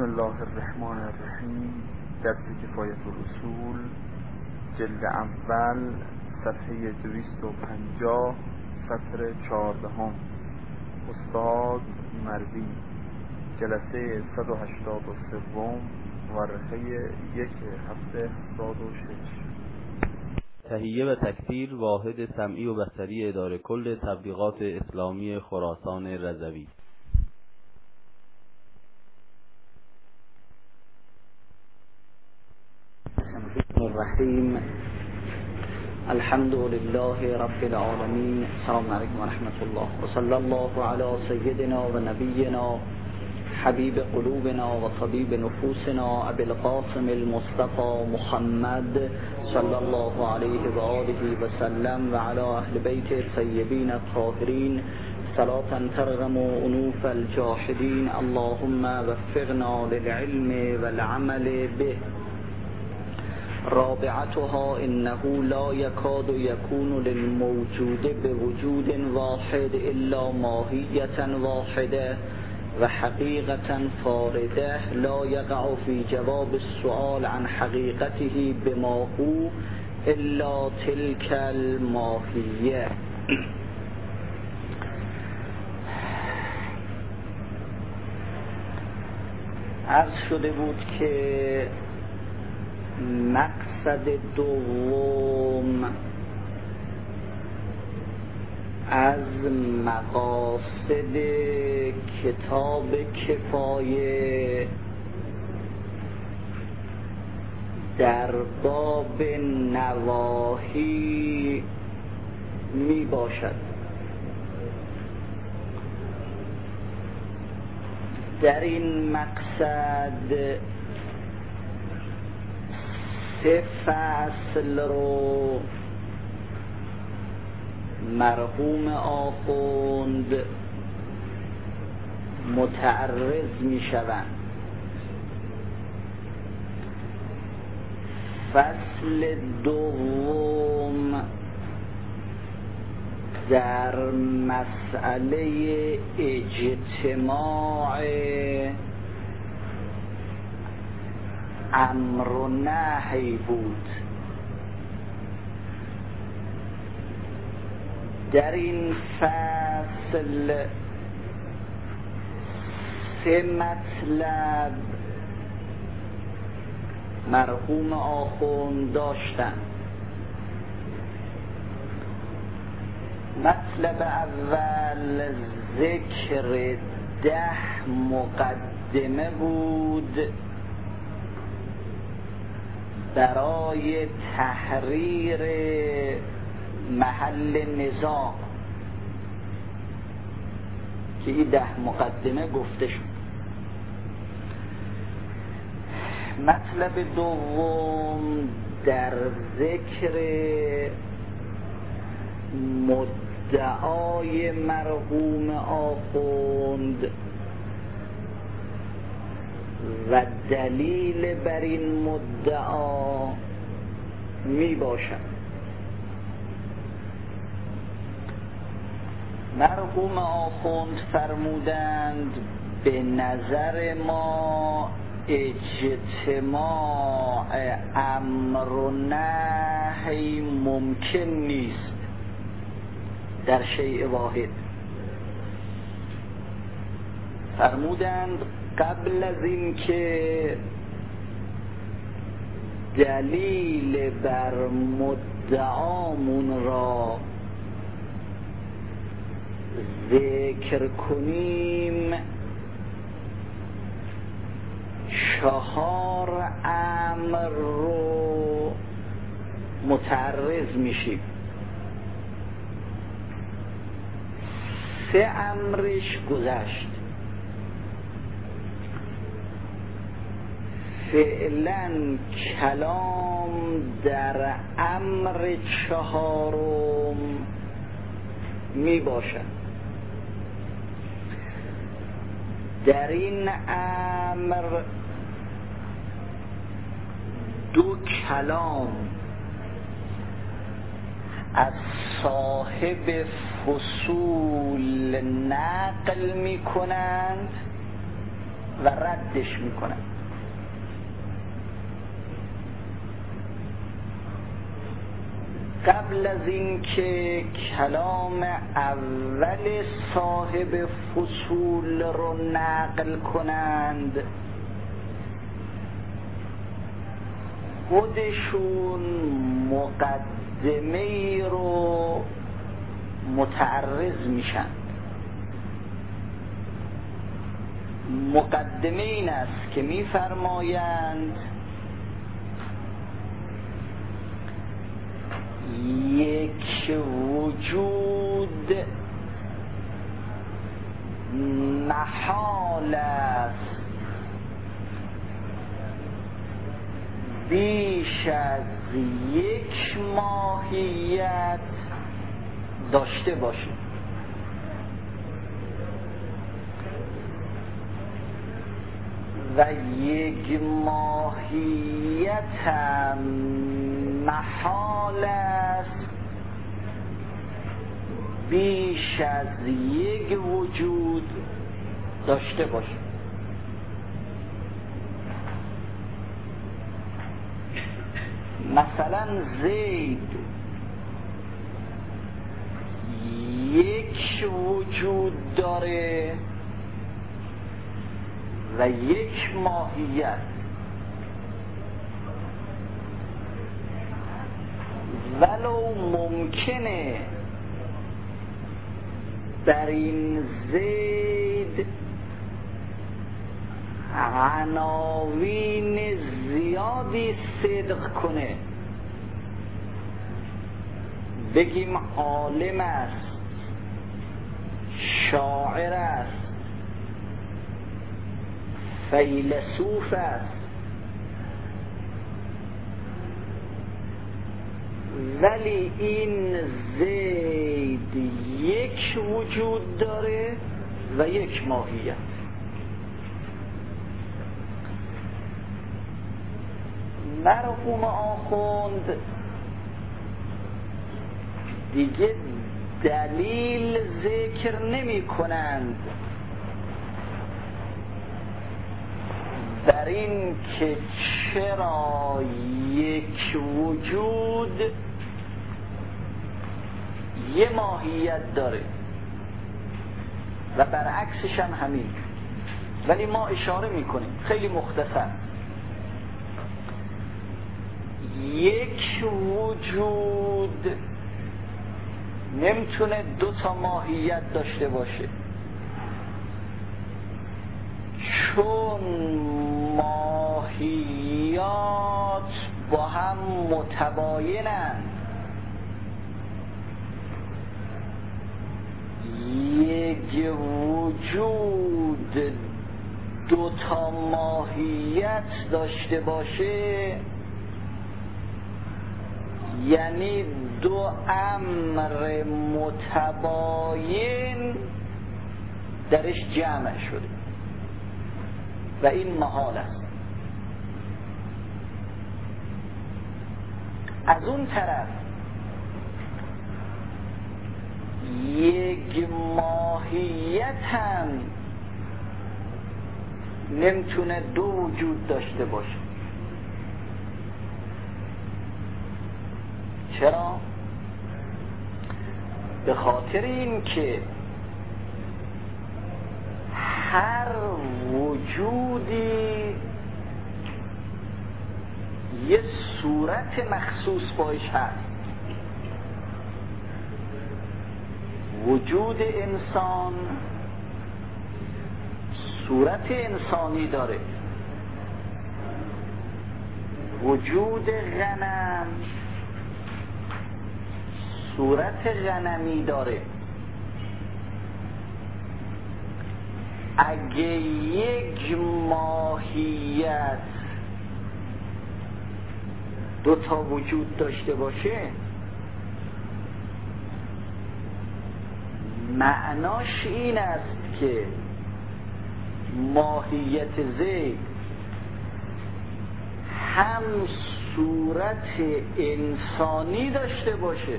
بسم الله الرحمن الرحیم. درس کفایت الاصول جلد اول صفحه 250 سطر 14 استاد مروی جلسه 183 ورقه 1/7/76. تهیه و تکثیر واحد سمعی و بصری اداره کل تبلیغات اسلامی خراسان رضوی. الرحیم. الحمد لله رب العالمین. السلام علیکم و رحمت الله و صلی الله علی سیدنا و نبینا حبیب قلوبنا و طبیب نفوسنا ابی القاسم المصطفى محمد صلی الله علیه و آله و سلم و علی اهل بیت الطیبین الطاهرین صلاة ترغم انوف الجاحدین. اللهم وفقنا للعلم والعمل به. رابعتها انه لا يكاد يكون للموجود بوجود واحد الا ماهیة واحده و حقیقة فارده لا يقع في جواب السؤال عن حقیقته بما هو الا تلك الماهیه. عرض شده بود که مقصد دوم از مقاصد کتاب کفایه در باب نواهی می باشد. در این مقصد 3 فصل رو مرحوم آخوند متعرض می شوند. فصل دوم در مسئله اجتماع امر و نهی بود. در این فصل 3 مطلب مرحوم آخوند داشتند. مطلب اول ذکر 10 مقدمه بود برای تحریر محل نزاع که این 10 مقدمه گفته شد. مطلب دوم در ذکر مدعای مرحوم آخوند و دلیل بر این مدعا می باشد. مرحوم آخوند فرمودند به نظر ما اجتماع امر و نهی ممکن نیست در شیء واحد. فرمودند قبل از این که دلیل بر مدعامون را ذکر کنیم 4 امر رو متعرض میشیم. 3 امرش گذشت. فعلا کلام در امر 4 می باشد. در این امر 2 کلام از صاحب فصول نقل می کنند و ردش میکنن. قبل از این که کلام اول صاحب فصول رو نقل کنند، خودشون مقدمه رو متعرض میشن. مقدمه این است که میفرمایند یک وجود محال است بیش از یک ماهیت داشته باشه و یک ماهیت هم محال است بیش از یک وجود داشته باشه. مثلا زید یک وجود داره و یک ماهیت، ولو ممکنه در این زید عناوین زیادی صدق کنه، بگیم عالم است، شاعر است، فیلسوف است، ولی این زید یک وجود داره و یک ماهیت. مرحوم آخوند دیگه دلیل ذکر نمی کنند در این که چرا یک وجود یه ماهیت داره و برعکسش هم همین، ولی ما اشاره میکنیم خیلی مختصر. یک وجود نمیتونه دو تا ماهیت داشته باشه، چون ماهیات با هم متباینن. یک وجود دو تا ماهیت داشته باشه یعنی دو امر متباین درش جمع شده و این محال است. از اون طرف یک ماهیت هم نمیتونه دو وجود داشته باشه. چرا؟ به خاطر این که هر وجودی یه صورت مخصوص باش هست. وجود انسان صورت انسانی داره، وجود غنم صورت غنمی داره. اگه یک ماهیت دو تا وجود داشته باشه معناش این است که ماهیت زید هم صورت انسانی داشته باشه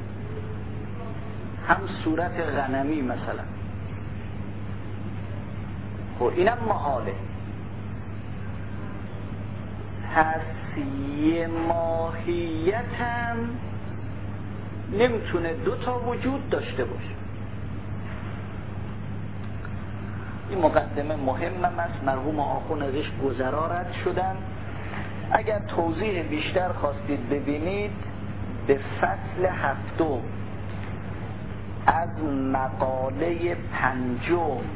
هم صورت غنمی مثلا. خب اینم محاله. پس یه ماهیتم نمیتونه دو تا وجود داشته باشه. این مقدمه مهمم است، مرحوم آخوند ازش گذرا رد شدن. اگر توضیح بیشتر خواستید ببینید به فصل 7 از مقاله 5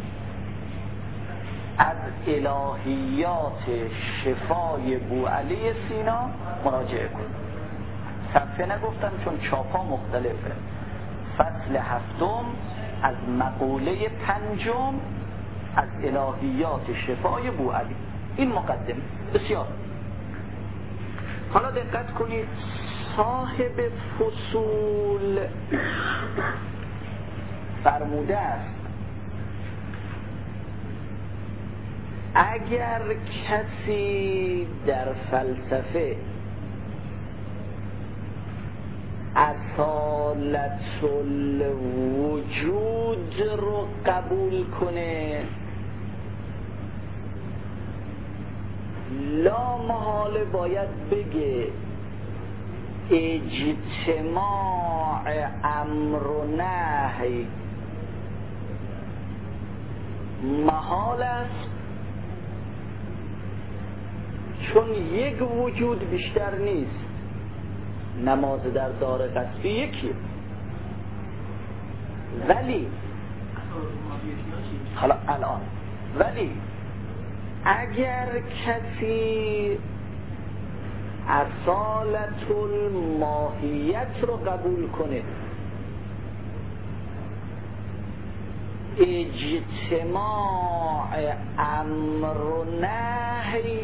از الهیات شفای بوعلی سینا مراجعه کنید. صفحه نگفتم چون چاپا مختلفه. فصل 7 از مقاله 5 از الهیات شفای بوعلی. این مقدمه بسیار. حالا دقت کنید، صاحب فصول فرموده است اگر کسی در فلسفه اصالت الوجود رو قبول کنه، لا محاله باید بگه اجتماع امر و نهی محال است، چون یک وجود بیشتر نیست. نماز در دار قصبی یکیه، ولی حالا الان ولی اگر کسی اصالت الماهیت رو قبول کنه، اجتماع امر و نهی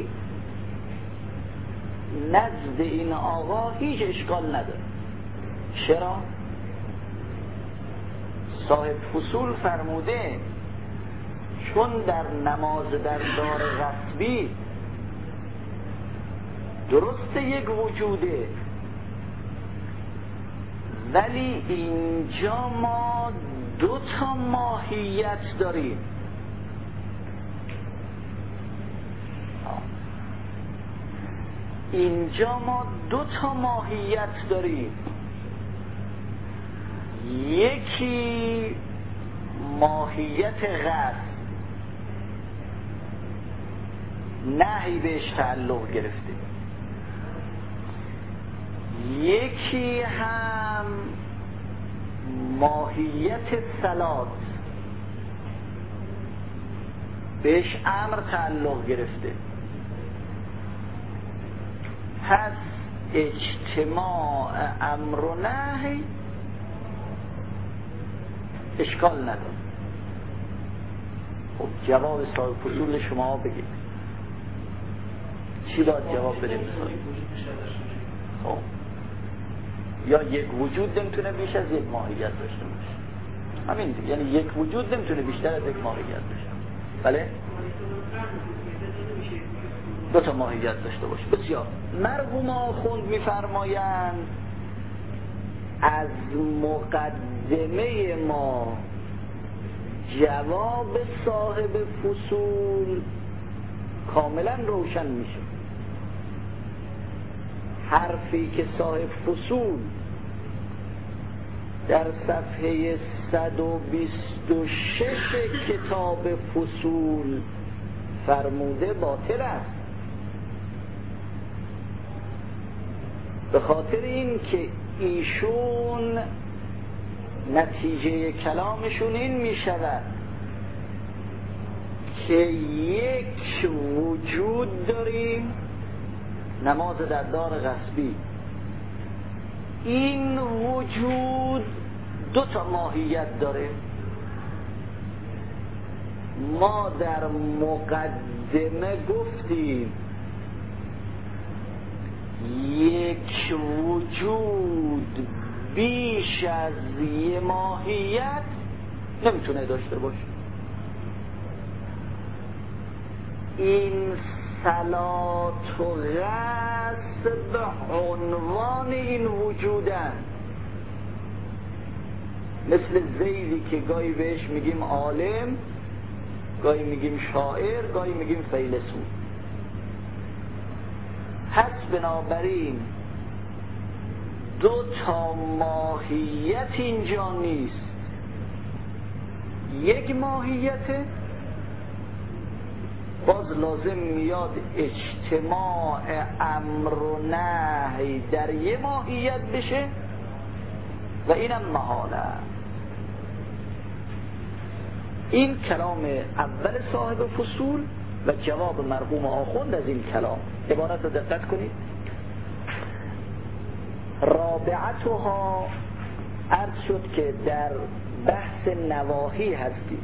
نزد این آقا هیچ اشکال نداره. چرا؟ صاحب فصول فرموده چون در نماز در دار غصبی درسته یک وجوده، ولی اینجا ما 2 تا ماهیت داریم. اینجا ما 2 تا ماهیت داریم. یکی ماهیت غصب، نهی بهش تعلق گرفته. یکی هم ماهیت صلات، بهش امر تعلق گرفته. پس اجتماع امر و نهی اشکال نداره. خب جواب صاحب فصول شما بگید، چی باید جواب بدیم؟ خب یا یک وجود نمیتونه بیش از یک ماهیت داشته باشه، همین دیگه. یعنی یک وجود نمیتونه بیشتر از یک ماهیت داشته، بله؟ 2 تا ماهیت داشته باشه. بسیار. مرحوم آخوند میفرمایند از مقدمه ما جواب صاحب فصول کاملا روشن میشه. حرفی که صاحب فصول در صفحه 126 کتاب فصول فرموده باطل است، به خاطر این که ایشون نتیجه کلامشون این می شود که یک وجود داریم، نماز در دار غصبی. این وجود 2 تا ماهیت داره. ما در مقدمه گفتیم یک وجود بیش از یه ماهیت نمیتونه داشته باشه. این صلات و غصب عنوان این وجودن، مثل زیدی که گاهی بهش میگیم عالم، گاهی میگیم شاعر، گاهی میگیم فیلسوف. پس بنابراین دو تا ماهیت اینجا نیست، یک ماهیته. باز لازم میاد اجتماع امر و نهی در یه ماهیت بشه و اینم محاله. این کلام اول صاحب فصول و جواب مرحوم آخوند از این کلام. عبارت رو دقت کنید. رابعتها عرض شد که در بحث نواهی هستید.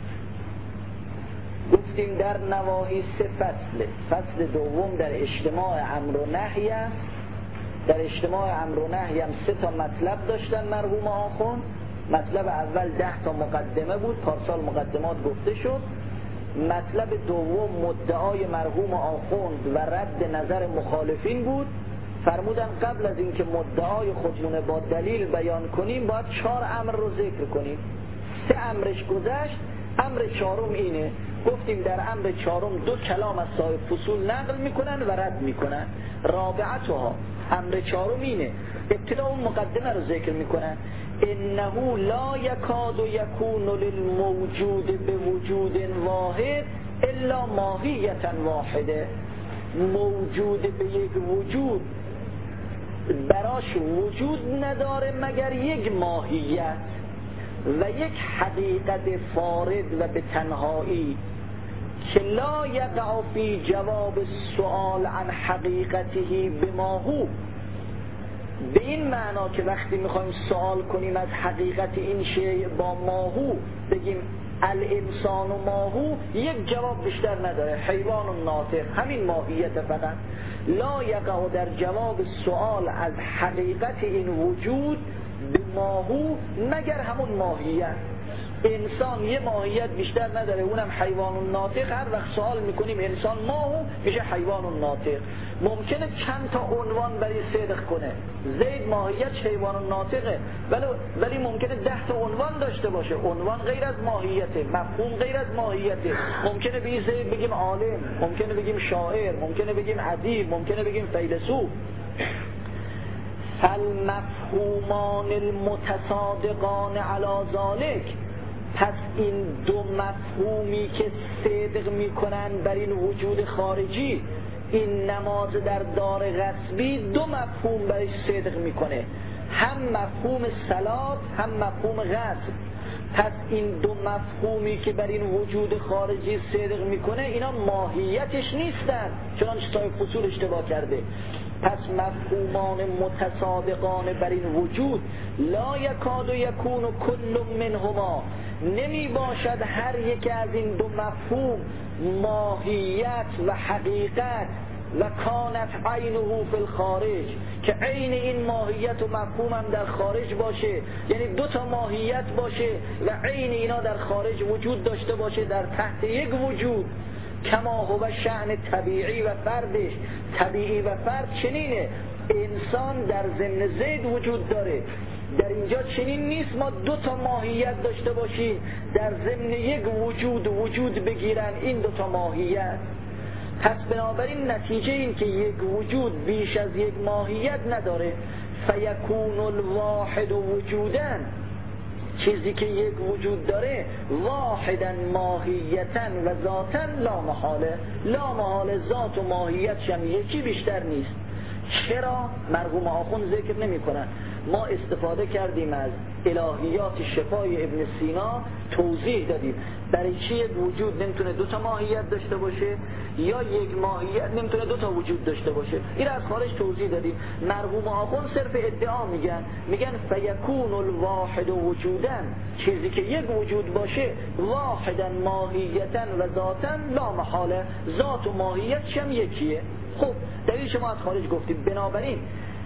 گفتیم در نواهی سه فصله. فصل دوم در اجتماع امر و نهی است. در اجتماع امر و نهی هم سه تا مطلب داشتن مرحوم آخوند. مطلب اول 10 تا مقدمه بود، پارسال مقدمات گفته شد. مطلب دوم مدعای مرحوم آخوند و رد نظر مخالفین بود. فرمودن قبل از اینکه مدعای خودمون با دلیل بیان کنیم باید 4 امر رو ذکر کنیم. 3 امرش گذشت، امر 4م اینه. گفتیم در امر 4م 2 کلام از صاحب فصول نقل میکنن و رد میکنن. رابعتها امر 4م اینه. ابتدا اون مقدمه رو ذکر میکنن. انه لا یکاد یکون للموجود بوجود واحد الا ماهیتا واحده. موجود به یک وجود براش وجود نداره مگر یک ماهیت و یک حقیقت فارد و به تنهایی که لا یقع فی جواب السؤال عن حقیقته بما هو. به این معنا که وقتی میخوایم سوال کنیم از حقیقت این شیء با ماهو بگیم الانسان و ماهو، یک جواب بیشتر نداره، حیوان و ناطق، همین ماهیت فقط. لا یقع در جواب سوال از حقیقت این وجود به ماهو مگر همون ماهیت. انسان یه ماهیت بیشتر نداره، اونم حیوان و ناطق. هر وقت سوال میکنیم انسان ماهو میشه حیوان و ناطق. ممکنه چند تا عنوان برای صدق کنه، زید ماهیت حیوان و ناطقه، ولی ممکنه 10 تا عنوان داشته باشه. عنوان غیر از ماهیته، مفهوم غیر از ماهیته. ممکنه به زید بگیم عالم، ممکنه بگیم شاعر، ممکنه بگیم ادیب، ممکنه بگیم فیلسوف. فالمفهومان المتصادقان علی ذلک، پس این 2 مفهومی که صدق میکنن بر این وجود خارجی، این نماز در دار غصبی 2 مفهوم برش صدق میکنه، هم مفهوم صلات هم مفهوم غصب. پس این 2 مفهومی که بر این وجود خارجی صدق میکنه اینا ماهیتش نیستن، چنانچه صاحب فصول اشتباه کرده. پس مفهومان متصادقان بر این وجود لا یکاد یکون کل منهما، نمی باشد هر یک از این 2 مفهوم ماهیت و حقیقت و کانت عینه فی الخارج، که عین این ماهیت و مفهوم هم در خارج باشه، یعنی 2 تا ماهیت باشه و عین اینا در خارج وجود داشته باشه در تحت یک وجود. کما هو شأن طبیعی و فردش، طبیعی و فرد چنینه. انسان در ضمن زید وجود داره، در اینجا چنین نیست ما 2 تا ماهیت داشته باشیم در ضمن یک وجود بگیرن این 2 تا ماهیت. پس بنابراین نتیجه این که یک وجود بیش از یک ماهیت نداره. فیکون الواحد وجودن، چیزی که یک وجود داره واحدا ماهیتا و ذاتا لا محاله ذات و ماهیتش هم یکی بیشتر نیست. چرا مرحوم آخوند ذکر نمی کنن؟ ما استفاده کردیم از الهیات شفای ابن سینا، توضیح دادیم برای چی یک وجود نمیتونه 2 تا ماهیت داشته باشه یا یک ماهیت نمیتونه 2 تا وجود داشته باشه. این از خارج توضیح دادیم. مرحوم آخوند صرف ادعا میگن فیکون الواحد وجودن، چیزی که یک وجود باشه واحدا ماهیتا و ذاتا لا محاله، ذات و ماهیتش هم یکیه. خب دلیل شما از خارج گفتیم. بنابراین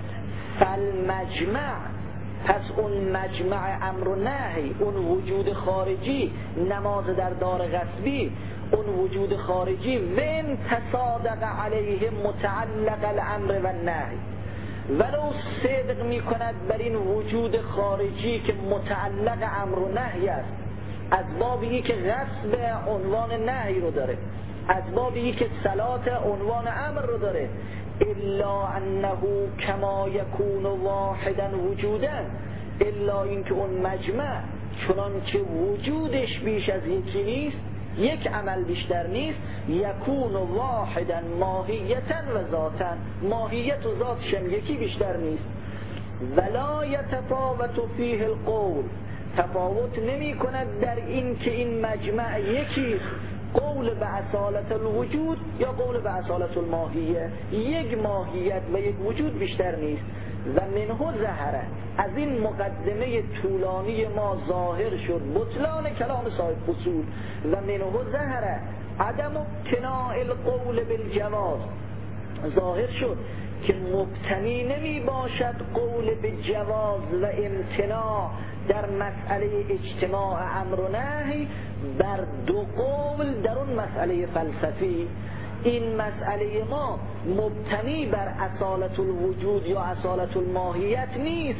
فالمجمع، پس اون مجمع امر و نهی، اون وجود خارجی، نماز در دار غصبی، اون وجود خارجی وین تصادق علیه متعلق الامر و نهی، ولو صدق می کند بر این وجود خارجی که متعلق امر و نهی است، از بابی که غصب عنوان نهی رو داره، از بابی که صلات عنوان امر رو داره، الا انه کما یکون واحدا وجودا، الا اینکه اون مجمع چنان که وجودش بیش از یکی نیست، یک عمل بیشتر نیست، یکون واحدا ماهیتا و ذاتا، ماهیت و ذاتش هم یکی بیشتر نیست. ولا یتفاوت فیه القول، تفاوت نمی کند در این که این مجمع یکی قول به اصالت الوجود یا قول به اصالت الماهیه، یک ماهیت و یک وجود بیشتر نیست. و منه ظهره، از این مقدمه طولانی ما ظاهر شد بطلان کلام صاحب فصول. و منه ظهره عدم امتناع القول بالجواز، ظاهر شد که مبتنی نمی باشد قول به جواز و امتناع در مسئله اجتماع امر و نهی بر دو قول در اون مسئله فلسفی. این مسئله ما مبتنی بر اصالت الوجود یا اصالت الماهیت نیست،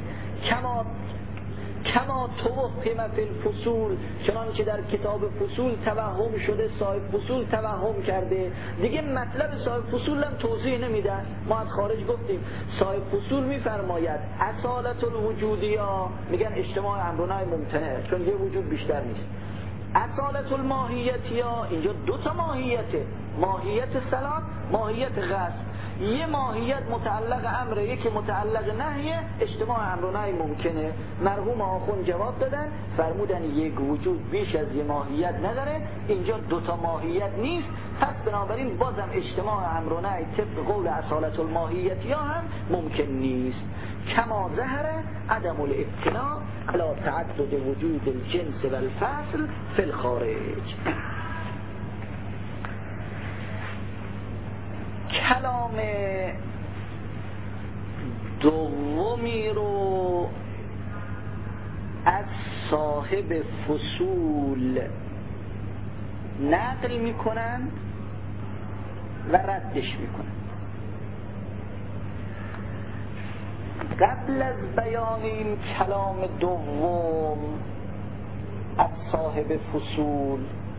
کما توهم فی الفصول، چنان که در کتاب فصول توهم شده، صاحب فصول توهم کرده. دیگه مطلب صاحب فصول هم توضیح نمیدن. ما از خارج گفتیم صاحب فصول میفرماید اصالت الوجودیا، میگن اجتماع امر و نهی ممتنعه چون یه وجود بیشتر نیست. اصالت الماهیتیا، اینجا دو تا ماهیته، ماهیت سلام، ماهیت غصب. یه ماهیت متعلق امره، یکی متعلق نهیه، اجتماع امر و نهی ممکنه. مرحوم آخوند جواب دادن، فرمودن یک وجود بیش از یه ماهیت نداره، اینجا دوتا ماهیت نیست، پس بنابراین بازم اجتماع امر و نهی طبق قول اصالت الماهیت یا هم ممکن نیست. کما ظهر عدم الابتناء علی تعدد وجود الجنس و الفصل فی الخارج. کلام دومی رو از صاحب فصول نقل میکنن و ردش میکنن. قبل از بیان این کلام دوم از صاحب فصول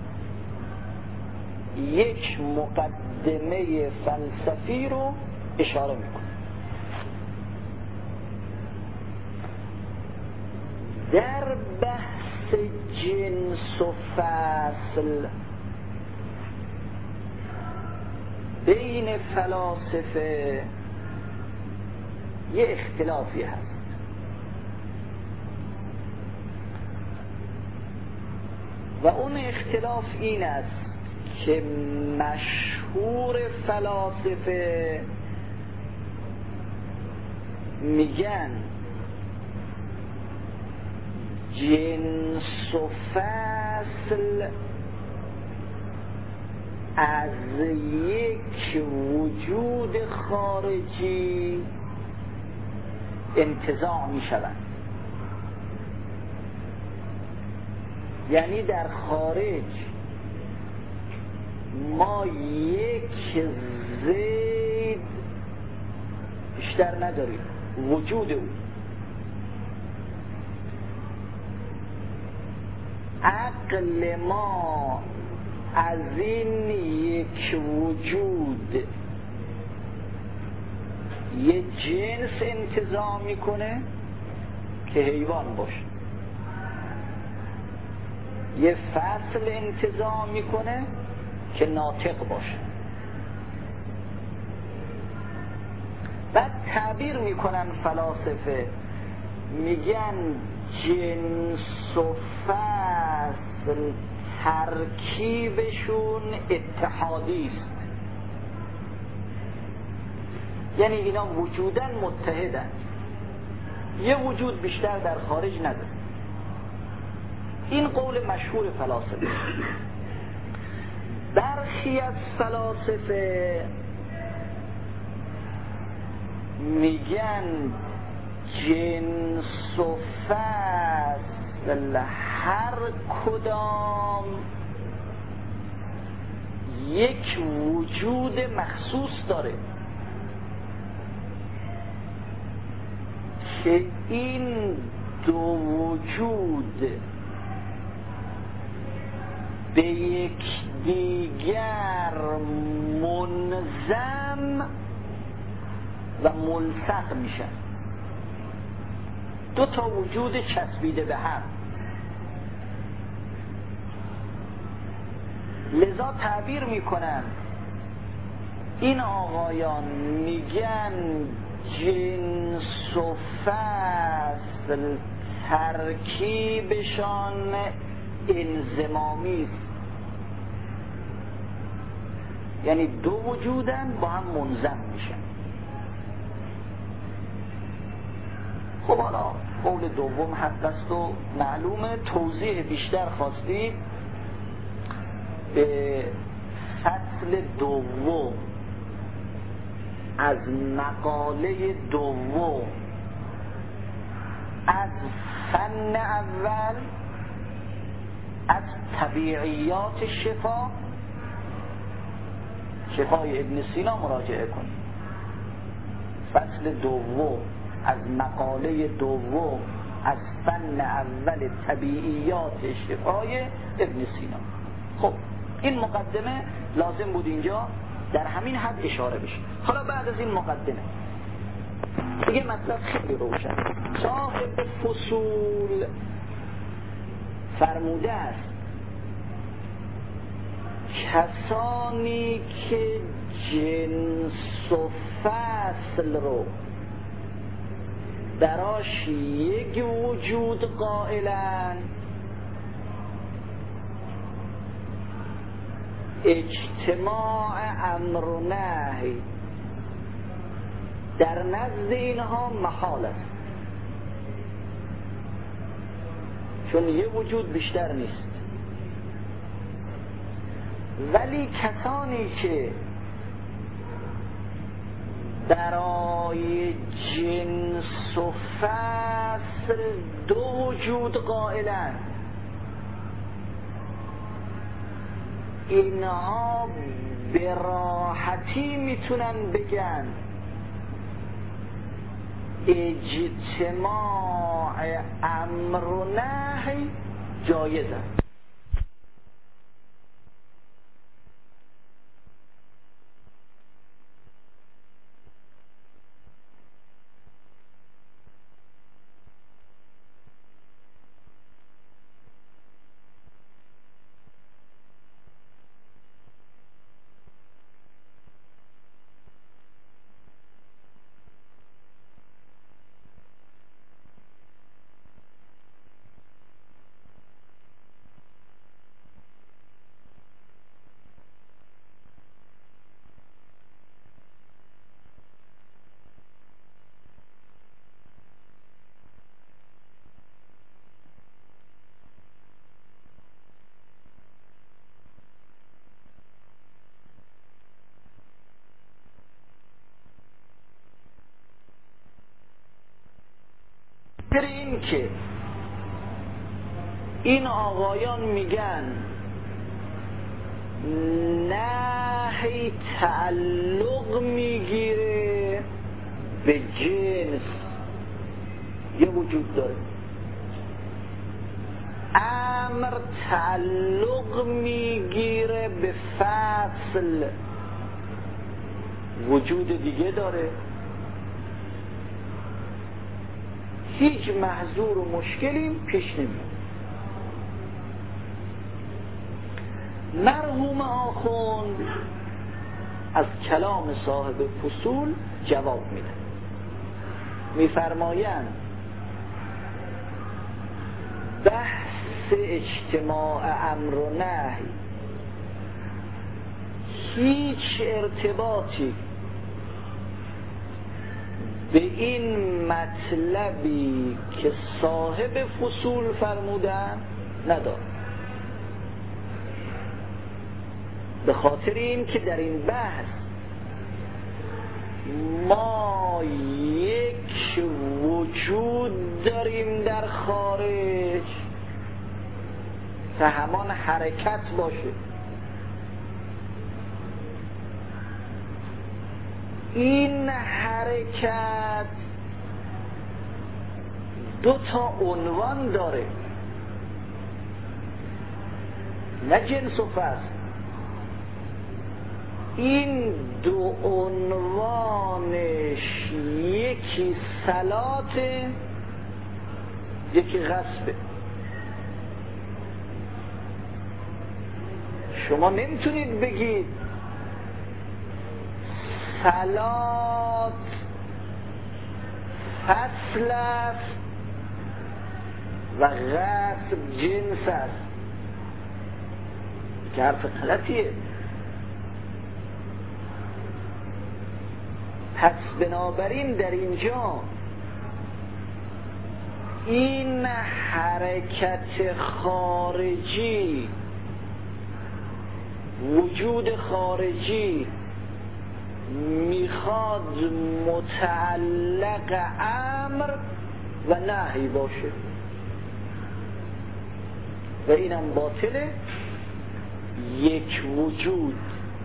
یک مقدمه فلسفی رو اشاره میکنه. در بحث جنس و فصل بین فلاسفه یه اختلافی هست. و اون اختلاف این است که مشهور فلاسفه میگن جنس و فصل از یک وجود خارجی انتزاع می شوند. یعنی در خارج ما یک زید بیشتر نداریم، وجود او. عقل ما از این یک وجود یه جنس انتزاع میکنه که حیوان باشه، یه فصل انتزاع میکنه که ناطق باشه. بعد تعبیر میکنن فلاسفه، میگن جنس و فصل ترکیبشون اتحادی است، یعنی اینا وجودن متحدن، یه وجود بیشتر در خارج نداره. این قول مشهور فلاسفه. برخی از فلاسفه میگن جنس و فصل هر کدام یک وجود مخصوص داره که این دو وجود به یک دیگر منظم و ملصق میشن، دو تا وجود چسبیده به هم. لذا تعبیر میکنن این آقایان میگن جنس و فصل ترکیبشان انضمامی است، یعنی دو وجودن با هم منضم میشن. خب حالا قول دوم حق است و معلومه. توضیح بیشتر خواستید به فصل دوم از مقاله دوم از فن اول از طبیعیات شفای ابن سینا مراجعه کنید. فصل دوم از مقاله دوم از فن اول طبیعیات شفای ابن سینا. خب این مقدمه لازم بود اینجا در همین حد اشاره بشه. حالا بعد از این مقدمه دیگه مطلب خیلی روشن. صاحب فصول فرموده است کسانی که جنس و فصل رو براش یک وجود قائلن، اجتماع امر و نهی در نزد اینها محال است، چون یه وجود بیشتر نیست. ولی کسانی که برای جنس و فصل دو وجود قائلن، اینها به راحتی میتونن بگن اجتماع امر و نهی جایز است. این که این آقایان میگن نهی تعلق میگیره به جنس، یه وجود داره. امر تعلق میگیره به فصل، وجود دیگه داره. هیچ محظور و مشکلی پیش نمیاد. مرحوم آخوند از کلام صاحب فصول جواب میده، میفرمایند بحث اجتماع امر و نهی هیچ ارتباطی به این مطلبی که صاحب فصول فرمودن نداره، به خاطر این که در این بحث ما یک وجود داریم در خارج که همان حرکت باشه. این حرکت دو تا عنوان داره، نه جنس و فصل. این دو عنوانش یکی صلاته یکی غصبه. شما نمیتونید بگید صلات فصل است و غصب جنس است، که حرف غلطیه. پس بنابراین در اینجا این حرکت خارجی، وجود خارجی میخواد متعلق امر و نهی باشه و اینم باطله. یک وجود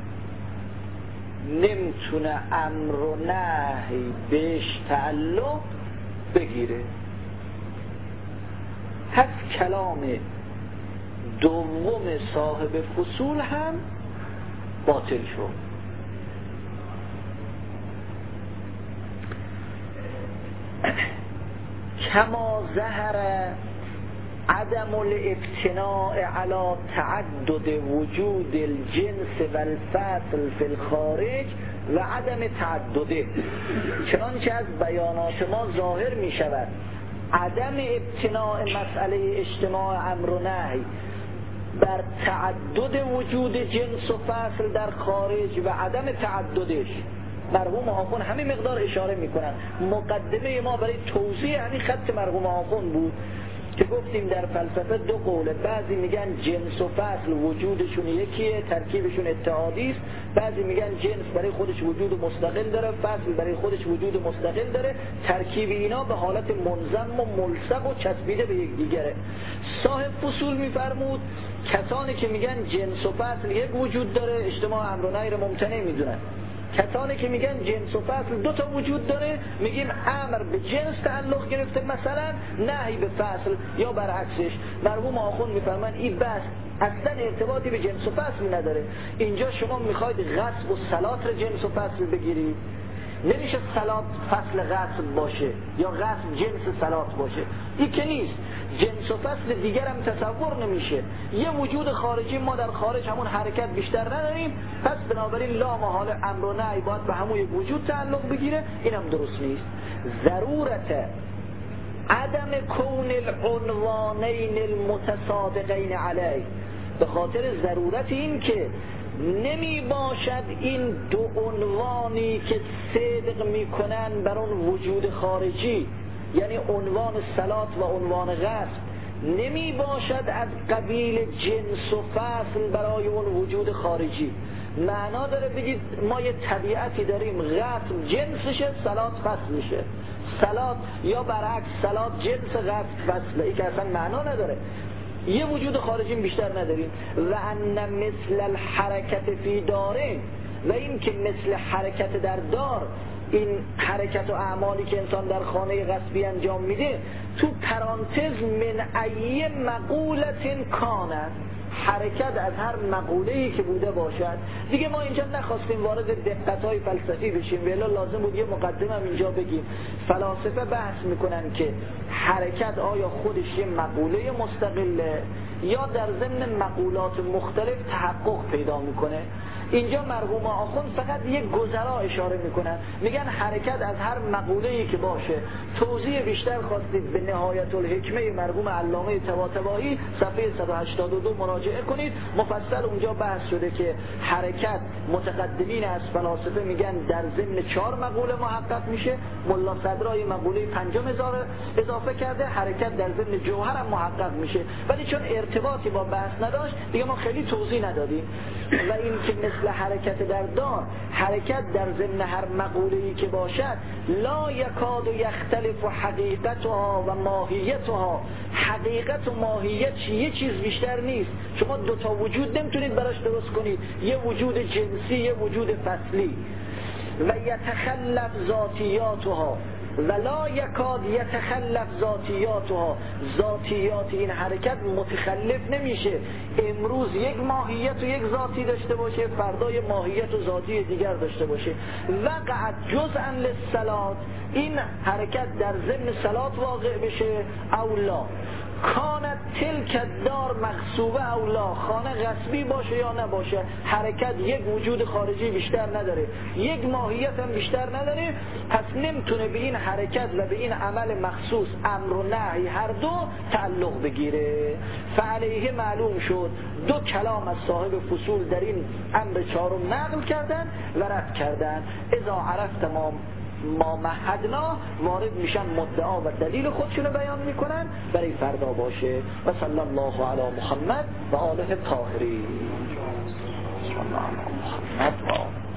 نمیتونه امر و نهی بهش تعلق بگیره. پس کلام دوم صاحب فصول هم باطل شد. کما ظهر عدم الابتناء على تعدد وجود الجنس و الفصل فی الخارج و عدم تعدده، چنانچه از بیانات ما ظاهر می شود عدم ابتناء مسئله اجتماع امر و نهی بر تعدد وجود جنس و فصل در خارج و عدم تعددش. مرحوم آخوند همین مقدار اشاره میکنن. مقدمه ما برای توضیح همین خط مرحوم آخوند بود که گفتیم در فلسفه دو قوله، بعضی میگن جنس و فصل وجودشون یکیه، ترکیبشون اتحادی است، بعضی میگن جنس برای خودش وجود مستقل داره، فصل برای خودش وجود مستقل داره، ترکیب اینا به حالت منضم و ملصق و چسبیده به یکدیگره. صاحب فصول میفرمود کسانی که میگن جنس و فصل یک وجود داره اجتماع امر و نهی رو ممتنع میدونن. کسانی که میگن جنس و فصل دو تا وجود داره میگیم امر به جنس تعلق گرفته مثلا، نهی به فصل یا برعکسش. مرحوم آخوند میفرمان این بحث اصلا ارتباطی به جنس و فصل نداره. اینجا شما میخواید غصب و صلات رو جنس و فصل بگیرید، نمیشه صلات فصل غصب باشه یا غصب جنس صلات باشه، این که نیست. جنس و فصل دیگر هم تصور نمیشه. یه وجود خارجی ما در خارج همون حرکت بیشتر نداریم، پس بنابراین لا محال امر و نهی باید به همون یک وجود تعلق بگیره، اینم درست نیست. ضرورت عدم کون العنوانین المتصادقین علیه، به خاطر ضرورت این که نمی باشد این دو عنوانی که صدق میکنن بر اون وجود خارجی، یعنی عنوان صلات و عنوان غصب، نمی باشد از قبیل جنس و فصل برای اون وجود خارجی. معنا داره بگید ما یه طبیعتی داریم غصب جنسشه صلات فصلشه، صلات یا برعکس صلات جنس غصب فصله، این که اصلا معنا نداره. یه وجود خارجی بیشتر نداریم. و ان مثل الحرکت فی دارین، و این که مثل حرکت در دار، این حرکت و اعمالی که انسان در خانه غصبی انجام میده تو پرانتز من ای مقولت کانت، حرکت از هر مقوله‌ای که بوده باشد. دیگه ما اینجا نخواستیم وارد دقت‌های فلسفی بشیم، ولی لازم بود یه مقدمه هم اینجا بگیم. فلاسفه بحث میکنن که حرکت آیا خودش یه مقوله مستقله یا در ضمن مقولات مختلف تحقق پیدا میکنه. اینجا مرحوم آخوند فقط یک گذرا اشاره میکنن، میگن حرکت از هر مقوله‌ای که باشه. توضیح بیشتر خواستید به نهایت الحکمه مرحوم علامه طباطبایی صفحه 182 مراجعه کنید، مفصل اونجا بحث شده که حرکت متقدمین از فلاسفه میگن در ضمن 4 مقوله محقق میشه، ملا صدرای مقوله 5 اضافه کرده، حرکت در ضمن جوهر هم محقق میشه، ولی چون ارتباطی با بحث نداشت دیگه ما خیلی توضیح ندادیم. و این که مثل حرکت در دار، حرکت در ضمن هر مقوله‌ای که باشد لا یکاد یختلف حقیقتها و ماهیتها، حقیقت و ماهیت یه چیز بیشتر نیست. شما 2 تا وجود نمیتونید براش درست کنید، یه وجود جنسی یه وجود فصلی. و یتخلف ذاتیاتها، ولا یکاد یتخلف ذاتیاتها، ذاتیات این حرکت متخلف نمیشه. امروز یک ماهیت و یک ذاتی داشته باشه، فردای ماهیت و ذاتی دیگر داشته باشه. وقعت جزءا للصلات، این حرکت در ضمن صلات واقع بشه اولا. کانت تلک دار مغصوبه اولا، خانه غصبی باشه یا نباشه، حرکت یک وجود خارجی بیشتر نداره، یک ماهیت هم بیشتر نداره، پس نمیتونه به این حرکت و به این عمل مخصوص امر و نهی هر دو تعلق بگیره. فعلیه معلوم شد دو کلام از صاحب فصول در این امر چهارم نقل کردن و رد کردن. اذا عرفت ما مهدنا، وارد میشن مدعا و دلیل خودشونو بیان میکنن برای فردا باشه. و صلی الله علی محمد و آله الطاهرین. صلی الله علی محمد و آله